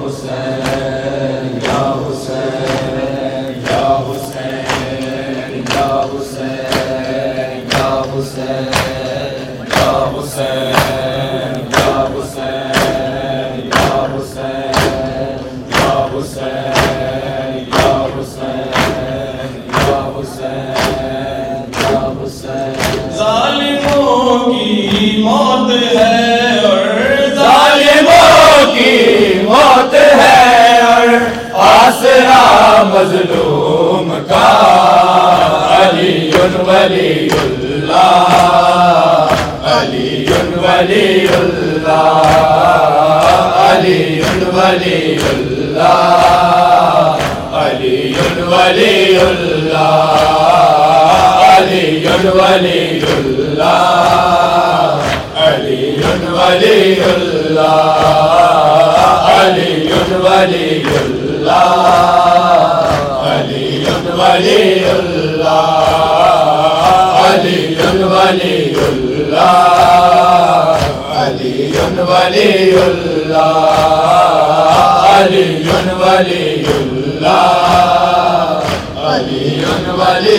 حسین یا حسین یا حسین یا حسین یا حسین یا حسین یا حسین یا حسین یا حسین یا حسین یا حسین یا حسین ظالموں کی موت ہے اور ظالموں کی موت ہے اور آسرا مظلوم کا علی ولی اللہ علی ولی اللہ علی ولی اللہ علی ولی اللہ علی ولی اللہ علی ولی اللہ علی ولی اللہ علی ولی اللہ علی ولی اللہ علی ولی اللہ علی ولی اللہ علی ولی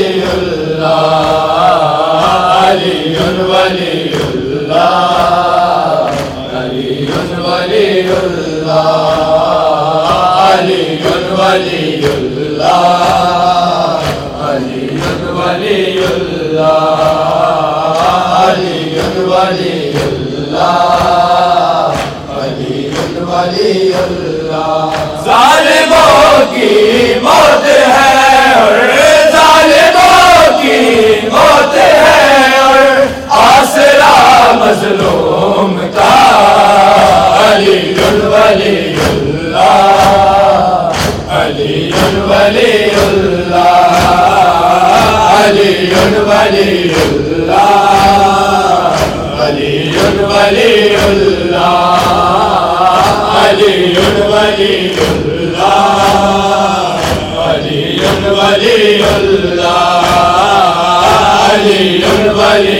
اللہ علی ولی اللہ علی ولی اللہ علی ولی اللہ علی ولی اللہ علی ولی اللہ علی ولی اللہ ظالموں کی موت ہے اور ظالموں کی موت ہے اور آسرا مظلوم کا علی ولی اللہ علی ولی اللہ علی ولی اللہ علی ولی اللہ علی ولی اللہ علی ولی اللہ علی ولی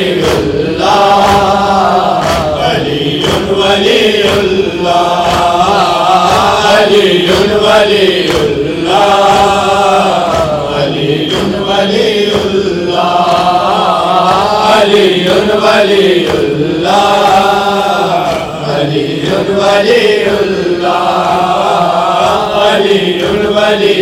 اللہ علی ولی اللہ علی ولی اللہ علی ولی اللہ علی ولی اللہ علی ولی اللہ علی ولی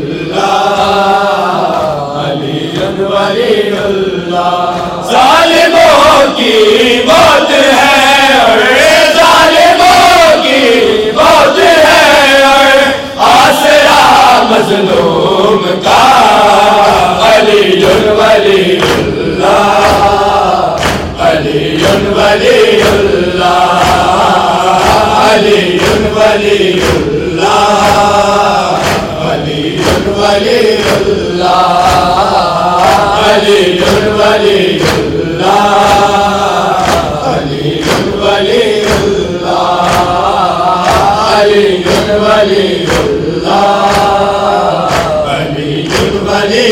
اللہ علی ولی اللہ ظالموں کی موت ہے اور ظالموں کی موت ہے اور آسرا مظلوم کا علی ولی اللہ علی ولی اللہ علی ولی اللہ علی ولی اللہ علی ولی اللہ علی ولی اللہ علی ولی اللہ علی ولی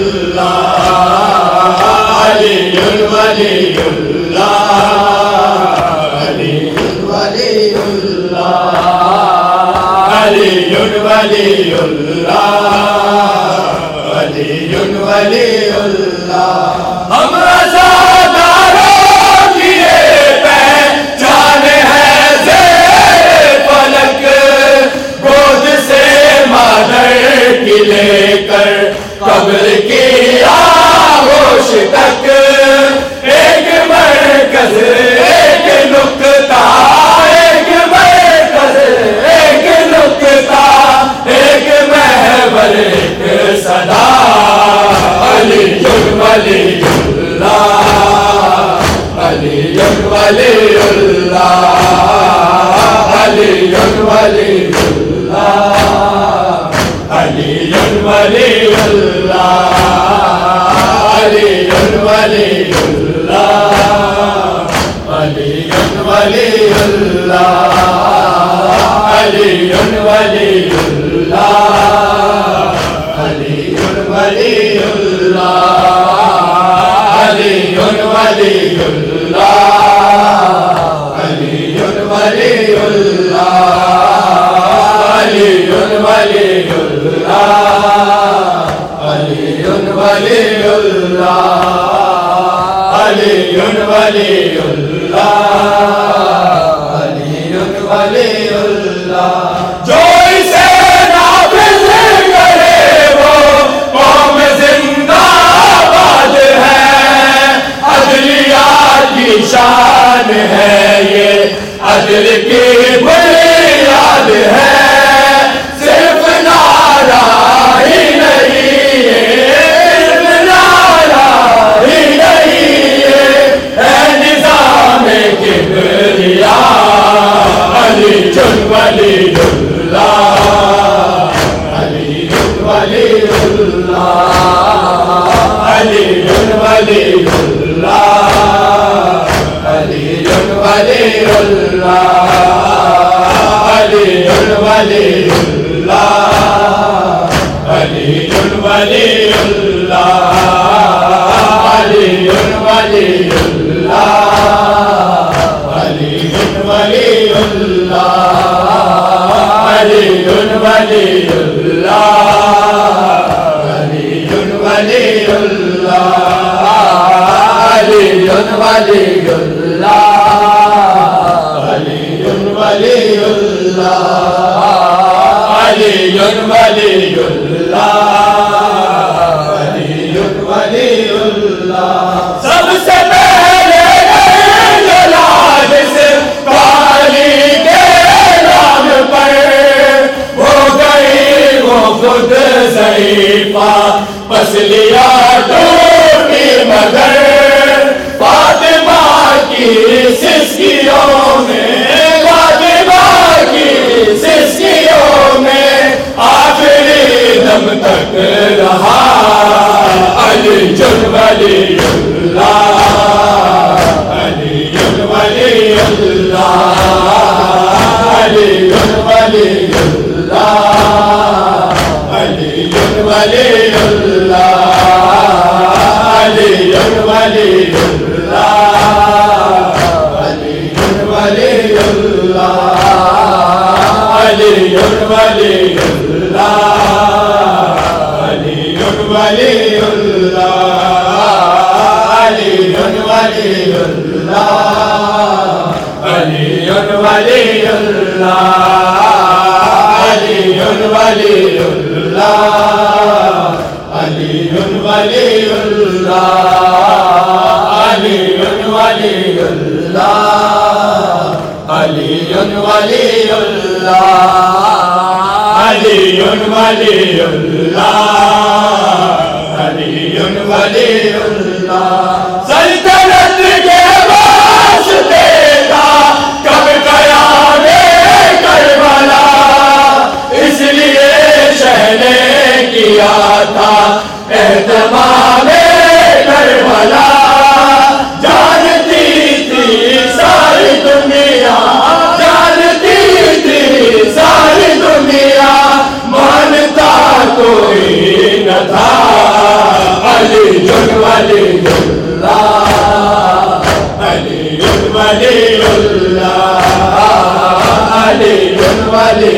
اللہ علی ولی اللہ علی ولی اللہ علی ولی اللہ علی ولی اللہ ہم عزاداروں کی پہچان ہے زیر فلک گود سے مادر کی لے کر قبر کی آغوش تک ایک مرکز ایک نقطہ ایک مرکز ایک نقطہ ایک محور ایک صدا علی ولی اللہ علی ولی اللہ علی ولی اللہ علی ولی اللہ علی ولی اللہ علی ولی اللہ علی ولی اللہ علی ولی اللہ علی ولی اللہ علی ولی اللہ ولی اللہ علی ولی اللہ جو اسے نافذ کرے وہ قوم زندہ باد ہے عدلیات کی شان ہے یہ عدل کی بنیاد ہے صرف نعرہ ہی نہیں صرف نعرہ ہی نہیں ہے نظام کبریا علی ولی اللہ علی ولی اللہ علی ولی اللہ علی ولی اللہ علی ولی اللہ علی ولی اللہ علی ولی اللہ علی ولی اللہ علی ولی اللہ علی ولی اللہ علی ولی اللہ علی ولی اللہ علی ولی اللہ علی ولی اللہ سب سے پہلے جلال سے کالی کے نام پر ہو گئی وہ خود ضعیفہ پس لیا ٹوٹی مگر فاطمہ کی سسکیوں میں فاطمہ کی سسکیوں میں آخری دم تک رہا علی ولی اللہ علی ولی اللہ علی ولی اللہ علی ولی اللہ علی ولی اللہ علی ولی اللہ علی ولی اللہ علی ولی اللہ علی ولی اللہ علی ولی اللہ علی ولی اللہ علی ولی اللہ علی ولی اللہ علی ولی اللہ علی ولی اللہ علی ولی اللہ سلطنت کے واسطے کا کب قیام کربلا اس لیے شہ نے کیا تھا اہتمام کربلا جانتی تھی ساری دنیا جانتی تھی ساری دنیا مانتا کوئی نہ تھا علی ولی اللہ علی ولی اللہ علی ولی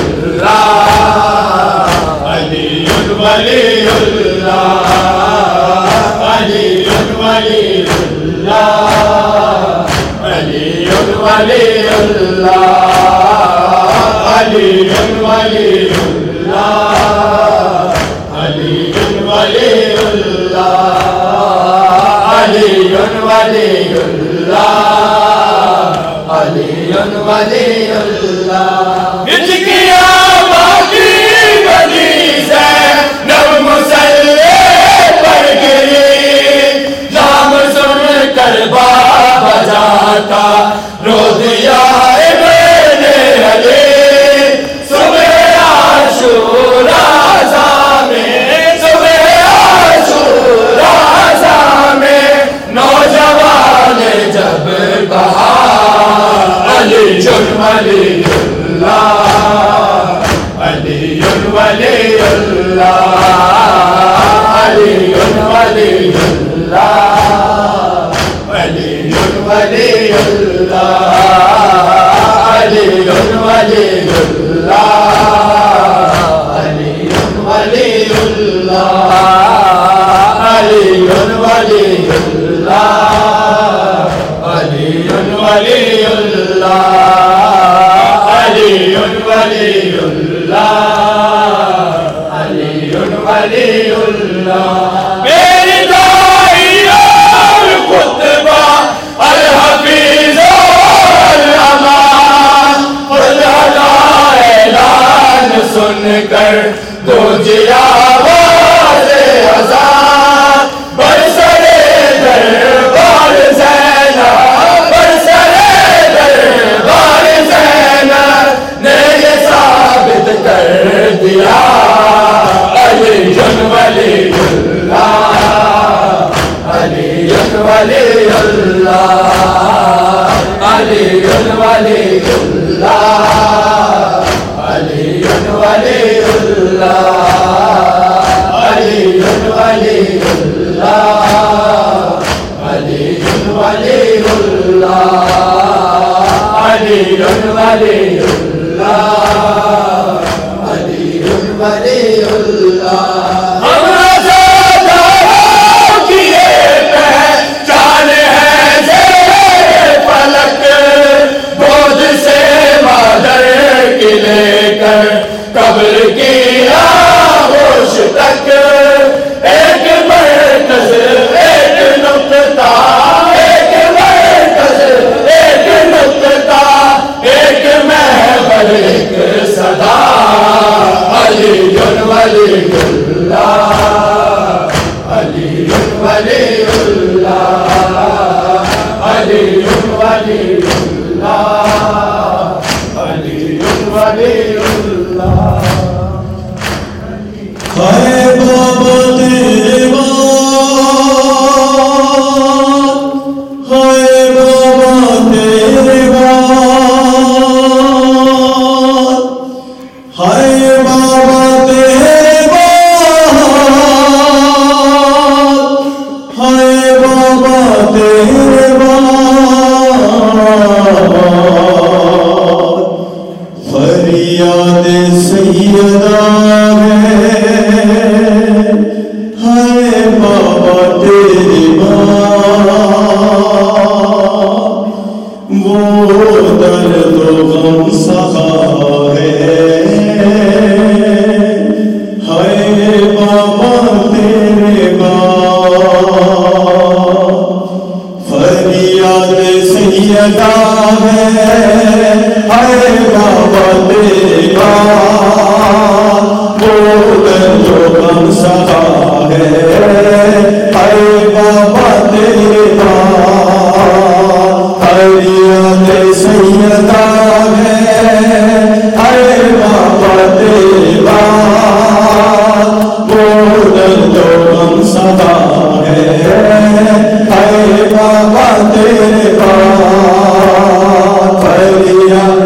اللہ علی ولی اللہ علی ولی اللہ علی ولی اللہ علی ولی اللہ علی ولی اللہ علی ولی اللہ علی ولی اللہ بچ گیا باقی گلی سے نب مسلح پر گری نام سن کر بابا جاتا رو دیا ابن علی صبح عاشورا میں صبح عاشورا میں نوجوان جب کہا علی ولی اللہ علی ولی اللہ علی ولی اللہ علی ولی اللہ علی ولی اللہ علی ولی اللہ علی ولی اللہ ولی اللہ علی ولی اللہ میری دائی اور خطبہ الحفیظ الامان خود اعلان سن کر تو جیا آواز اذان برسرے دربار زینب برسرے دربار زینب نے یہ ثابت کر دیا علی ولی اللہ علی ولی اللہ علی ولی اللہ علی ولی اللہ علی ولی اللہ علی ولی اللہ علی ولی اللہ علی ولی اللہ ہم رضاداروں کی یہ پہچان ہے زیر فلک گود سے مادر کی لے کر قبر کی آغوش تک ایک مرکز ایک نقطہ ایک مرکز ایک نقطہ ایک محور ایک صدا علی ولی اللہ علی ولی اللہ علی ولی اللہ علی ولی اللہ ہائے بابا تیرے بات ہائے بابا تیرے بات ہائے بابا تیرے بات ہائے بابا تیرے بات فریاد سیدہ ہائے بابا تیری بات وہ درد و غم سہا ہے ہائے بابا تیرے بات فریاد سیدہ ہے ہائے بابا تیرے بات وہ درد و غم سہا ہے ہائے بابا تیرے بات فریاد سیدہ ہے ہائے بابا تیرے بات وہ درد و غم سہا ہے ہائے بابا تیرے بات فریاد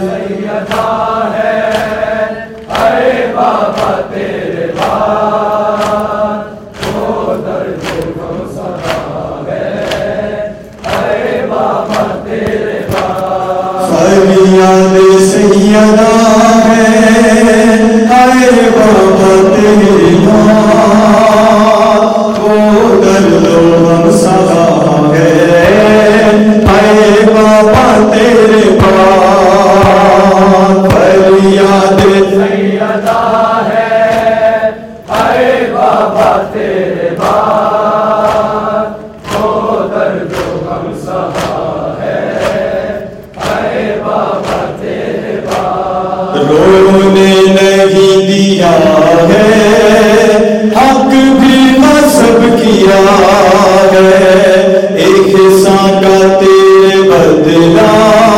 فریاد سیدہ ہے ہائے بابا تیری بات وہ درد و غم سہا ہے ہائے بابا تیرے بات فریاد سیدہ ہے ہائے بابا تیرے بات وہ درد و غم سہا ہے ہائے بابا تیرے بات رونے نہیں دیا ہے حق بھی نصب کیا ہے ایک حصہ کا تیرے بدلا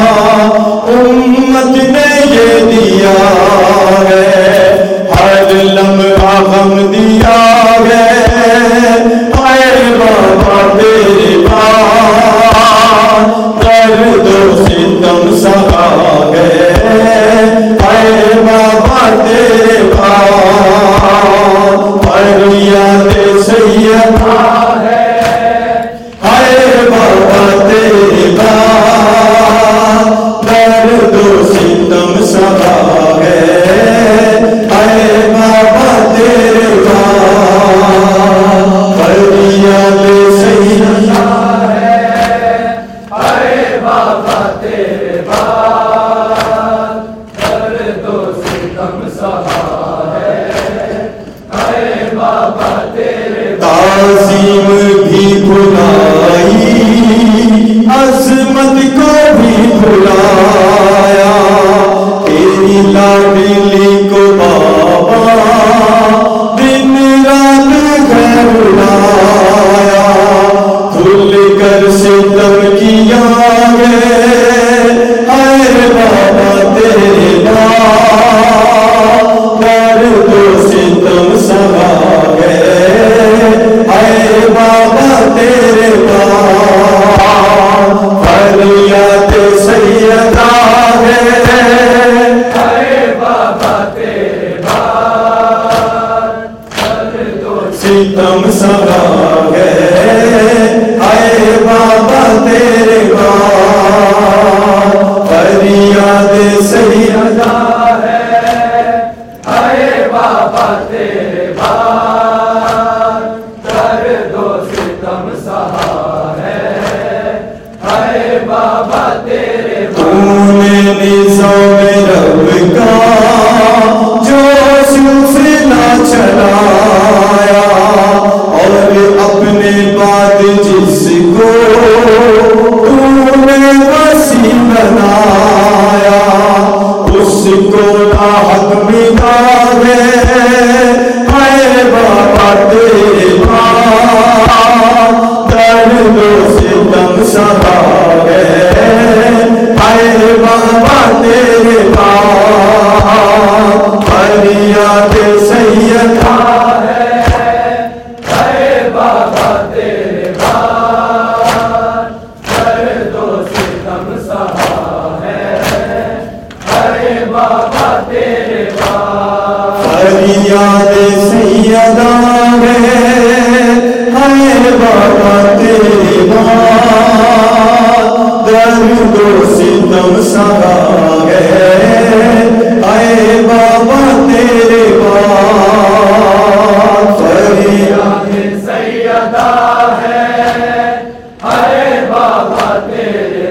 امت نے یہ دیا ہے ہر لمحہ غم دیا ہے ہائے بابا تیرے بات درد و ستم سہا ہے ہائے بابا تیرے بات فریاد سیدہ ہے ہائے بابا تیرے بات درد و ستم سہا ہے ہائے بابا تیرے بات فریاد سیدہ ہے ہائے بابا تیرے بات درد و ستم سہا ہے اے بابا تیرے تعظیم بھی بھلائی عظمت کو بھی بھلایا تیری لاڈلی کو بابا دن رات گھر لایا کھل کر ستم کیا ہے اے بابا تیرے درد و ستم سہا اے بابا تیرے فریاد سیدہ ہے اے بابا تیرے درد و ستم سہا ہے اے بابا تیرے فریاد سیدہ ہے اے بابا تیرے درد و ستم سہا ہے اے بابا تیرے تو نے نظام رب کا جو سلسلہ چلایا اور اپنے بعد جس کو تو نے وسیع بنایا اس کو لاحق ملا ہے اے بابا تیرے درد و ستم سہا ہے اے بابا تیرے فریاد سیدہ ہے اے بابا تیرے درد و ستم سہا ہے اے بابا تیرے فریاد سیدہ ہے اے بابا تیرے درد و ستم سہا ہے اے بابا تیرے فریاد سیدہ ہے اے بابا تیرے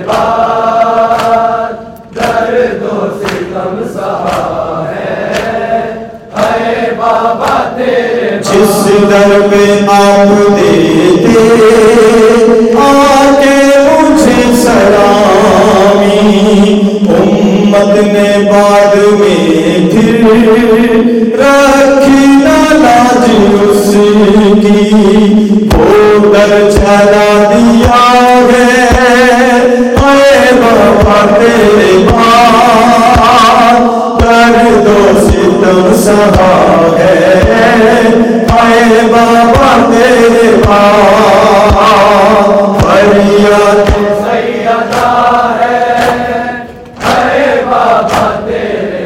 درد و ستم سہا ہے اے بابا تیرے جس در پہ آپ دیتے آ کے مجھے سلامی امت نے بعد میں پھر رکھی نہ لاج اس کی وہ در چلا دیا ہے اے بابا تیرے درد و ستم سہا ہے اے بابا تیرے فریاد سیدہ ہے اے بابا تیرے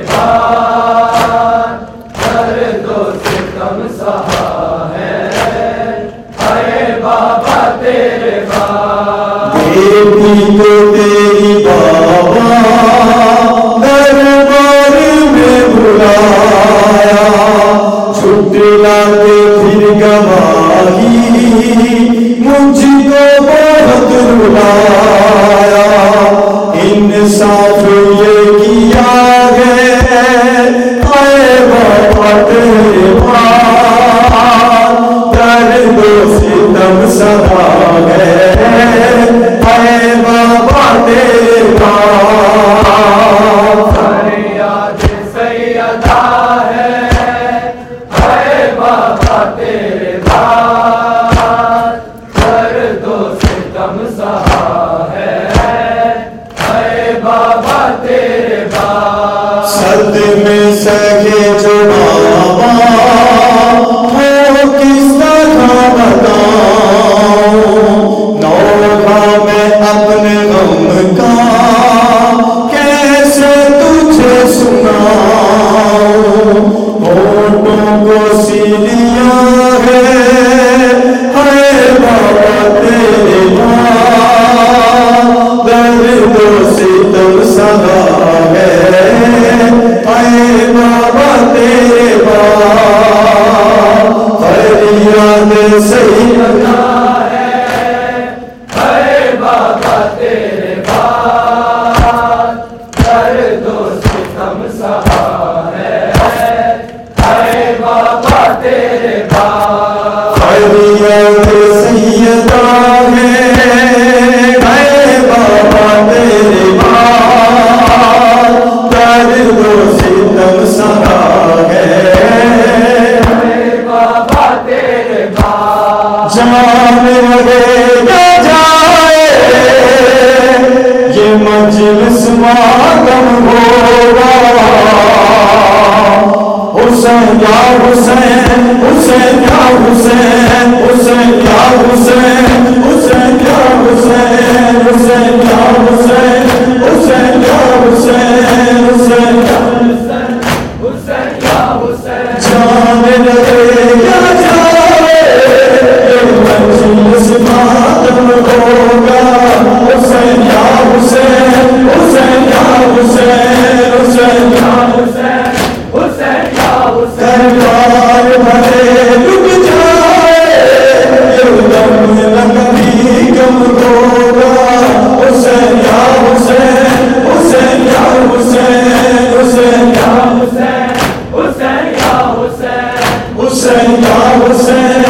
درد و ستم سہا ہے اے بابا تیرے بیٹی کو تیری بابا دربار میں بلایا چھٹلا کے پھر گواہی مجھ کو بہت رلایا انصاف یہ کیا ہے اے بابا تیرے درد و ستم سہا ہے اے بابا تیرے فریاد سیدہ ہے اے بابا تیرے درد و ستم سہا ہے اے بابا تیرے صد میں سگے جو بابا ہو کس طرح بتاؤں نوحہ میں اپنے غم کا کیسے تجھے سناؤں ہونٹوں کو سی لیا ہے اے بابا تیرے درد و ستم سہا ہے اے بابا تیرے فریاد سیدہ ہے اے بابا تیرے بعد خیریت سیدہ ہے اے بابا تیرے بعد درد و ستم سہا ہے اے بابا تیرے بعد جان رہے گا جائے یہ مجلس ماتم ہوگا حسین یا حسین حسین یا حسین حسین یا حسین حسین یا حسین حسین یا حسین حسین یا حسین حسین یا حسین یا حسین جان لگے یا جائے یہ مجلس ماتم ہوگا حسین یا حسین حسین یا حسین حسین یا حسین حسین یا حسین دربار بھرے رک جائے یہ دم نہ کبھی کم ہوگا حسین یا حسین حسین یا حسین حسین یا حسین حسین یا حسین حسین یا حسین